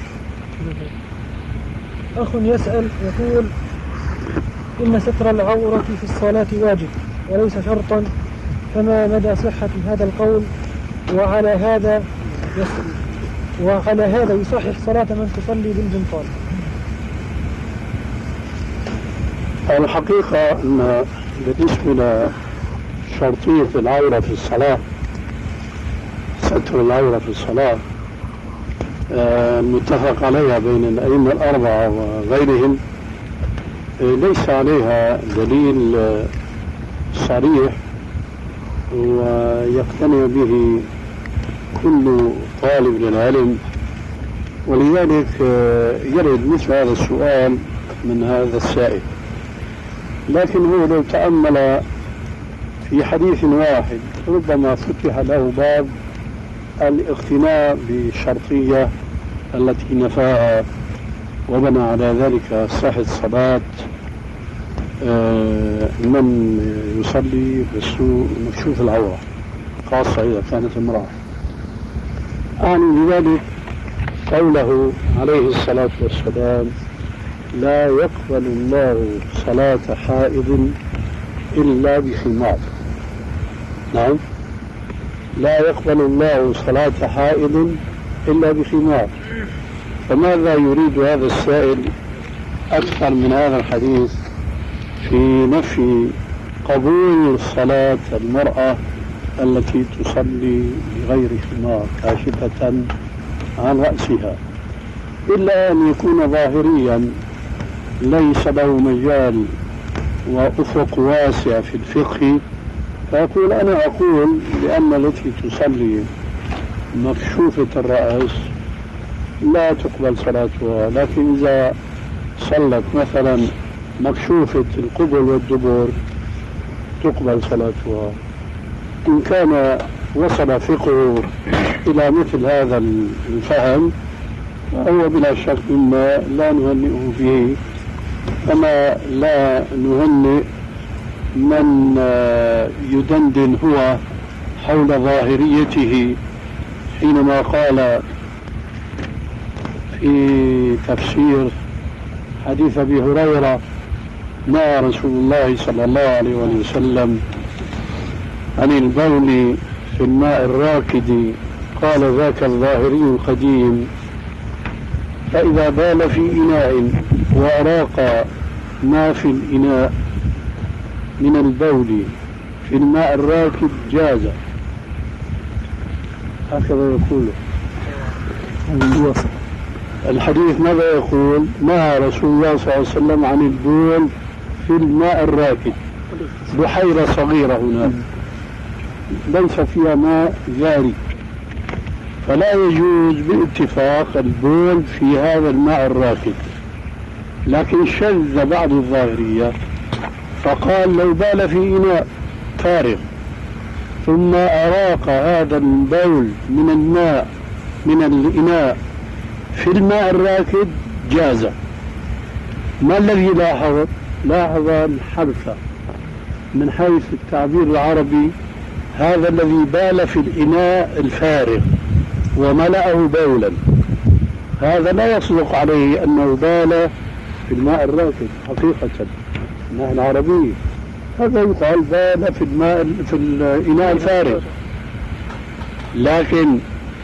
أخ يسأل يقول إن ستر العورة في الصلاة واجب وليس شرطا، فما مدى صحة هذا القول؟ وعلى هذا وعلى هذا يصحح صلاة من تصلي بالبنطال؟ الحقيقة أن بالنسبة لشرطية العورة في الصلاة، ستر العورة في الصلاة المتفق عليها بين الأئمة الأربعة وغيرهم ليس عليها دليل صريح ويقتنع به كل طالب للعلم، ولذلك يرد مثل هذا السؤال من هذا السائل. لكن هو لو تأمل في حديث واحد ربما فتح له باب الاقتناع بالشرطية التي نفاها وبنى على ذلك صحة صلاة من يصلي بالسوء مكشوف العورة، خاصة إذا كانت امرأة. أعني بذلك قوله عليه الصلاة والسلام لا يقبل الله صلاة حائض إلا بخمار. نعم، لا يقبل الله صلاة حائض إلا بخمار. فماذا يريد هذا السائل أكثر من هذا الحديث في نفي قبول صلاة المرأة التي تصلي بغير خمار كاشفة عن رأسها، إلا أن يكون ظاهريا ليس له مجال وأفق واسع في الفقه، فأقول أنا أقول لأن التي تصلي مكشوفة الرأس لا تقبل صلاتها، لكن إذا صلت مثلا مكشوفة القبل والدبر تقبل صلاتها. إن كان وصل فقهه إلى مثل هذا الفهم فهو بلا شك مما لا نهنئه به، كما لا نهنئ من يدندن هو حول ظاهريته حينما قال في تفسير حديث أبي هريرة نهى رسول الله صلى الله عليه وسلم عن البول في الماء الراكد، قال ذاك الظاهري القديم فإذا بال في إناء وأراق ما في الإناء من البول في الماء الراكد جاز. هكذا يقول الحديث. ماذا يقول؟ نهى رسول الله صلى الله عليه وسلم عن البول في الماء الراكد، بحيرة صغيرة هناك ليس فيها ماء جاري، فلا يجوز باتفاق البول في هذا الماء الراكد. لكن شذ بعض الظاهرية فقال لو بال في إناء فارغ ثم أراق هذا البول من الماء من الإناء في الماء الراكد جاز. ما الذي لاحظ؟ لاحظ الحرف من حيث التعبير العربي، هذا الذي بال في الإناء الفارغ وملأه بولا، هذا لا يصدق عليه أنه بال في الماء الراكد حقيقة الناحية العربية، هذا يقال بال في الماء في الإناء الفارغ. لكن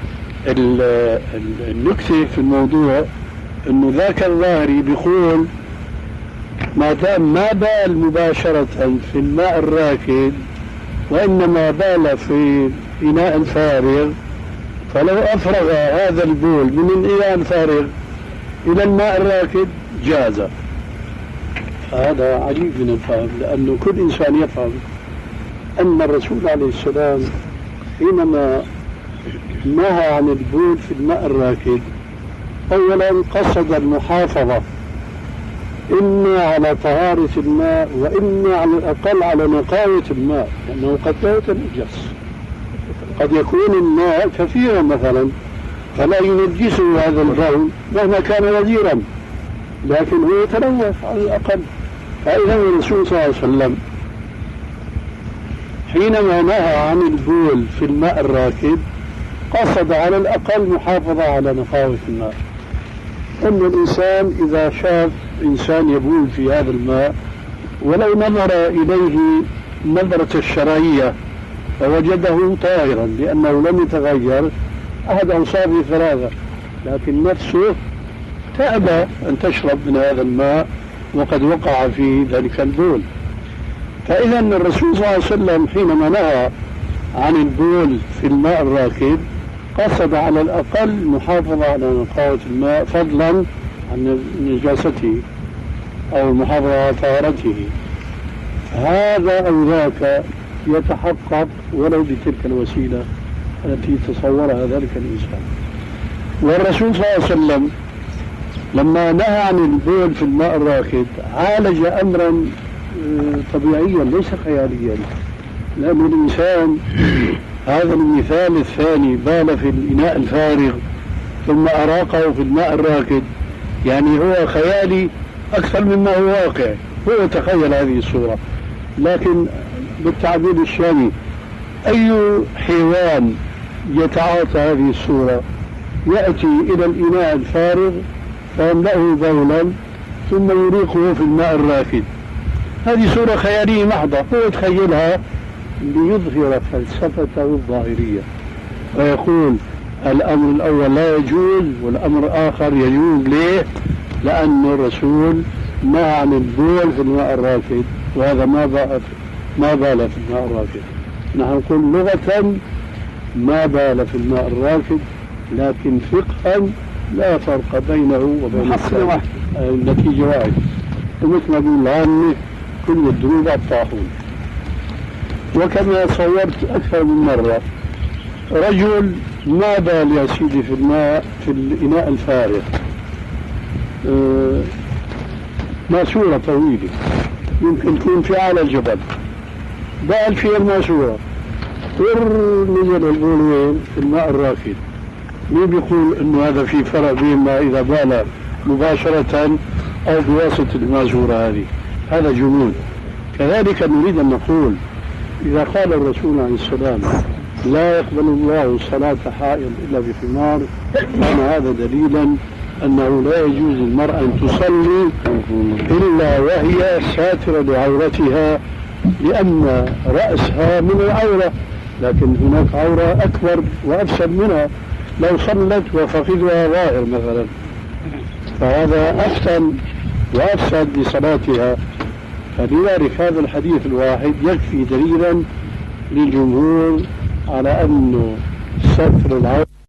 النكتة في الموضوع أنه ذاك الظاهري بيقول ما دام ما بال مباشرة في الماء الراكد وإنما بال في إناء فارغ، فلو أفرغ هذا البول من الإناء الفارغ إلى الماء الراكد جاز. هذا عجيب من الفهم، لأنه كل إنسان يفهم أن الرسول عليه السلام حينما نهى عن البول في الماء الراكد أولا قصد المحافظة إما على طهارة الماء وإما على الأقل على نقاوة الماء، لأنه قد لا يتنجس، قد يكون الماء كثيرا مثلا فلا ينجسه هذا البول مهما كان غزيرا، لكن هو يتلوث على الأقل. فإذا الرسول صلى الله عليه وسلم حينما نهى عن البول في الماء الراكد قصد على الأقل محافظة على نقاوة الماء. أن الإنسان إذا شاف إنسان يبول في هذا الماء ولو نظر إليه نظرة الشرعية فوجده طاهرا لأنه لم يتغير أحد أوصافه ثلاثة، لكن نفسه تأبى أن تشرب من هذا الماء وقد وقع في ذلك البول. فإذا الرسول صلى الله عليه وسلم حينما نهى عن البول في الماء الراكد قصد على الأقل محافظة على نقاوة الماء فضلا عن نجاسته أو المحافظة على طهارته. هذا أو ذاك يتحقق ولو بتلك الوسيلة التي تصورها ذلك الإنسان. والرسول صلى الله عليه وسلم لما نهى عن البول في الماء الراكد عالج أمرا طبيعيا ليس خياليا، لأن الإنسان هذا المثال الثاني بال في الإناء الفارغ ثم أراقه في الماء الراكد، يعني هو خيالي أكثر مما هو واقع، هو تخيل هذه الصورة. لكن بالتعبير الشامي أي حيوان يتعاطى هذه الصورة يأتي إلى الإناء الفارغ فيملأه بولا ثم يريقه في الماء الراكد؟ هذه صورة خيالية محضة، هو تخيلها ليظهر فلسفته الظاهرية ويقول الأمر الأول لا يجوز والأمر الآخر يجوز. ليه؟ لأن الرسول نهى عن البول في الماء الراكد وهذا ما بال ما بال في الماء الراكد. نحن نقول لغة ما بال في الماء الراكد، لكن فقها لا فرق بينه وبين الثاني، النتيجة واحدة. ومثل ما يقول العامة كل الدروب الطاحون. وكما صورت أكثر من مرة رجل ما بال يا سيدي في الماء في الإناء الفارغ، ماسورة طويلة يمكن تكون في أعلى الجبل، بال فيها الماسورة نزل البول وين؟ في الماء الراكد. مين بيقول إنه هذا في فرق بين ما إذا بال مباشرة أو بواسطة الماسورة هذه؟ هذا جنون. كذلك نريد أن نقول إذا قال الرسول عليه السلام لا يقبل الله صلاة حائض إلا بخمار، كان هذا دليلا أنه لا يجوز للمرأة أن تصلي إلا وهي ساترة لعورتها، لأن رأسها من العورة، لكن هناك عورة أكبر وأفسد منها لو صلت وفخذها ظاهر مثلا، فهذا أفتن وأفسد لصلاتها. فلذلك هذا الحديث الواحد يكفي دليلا للجمهور على أنه ستر العورة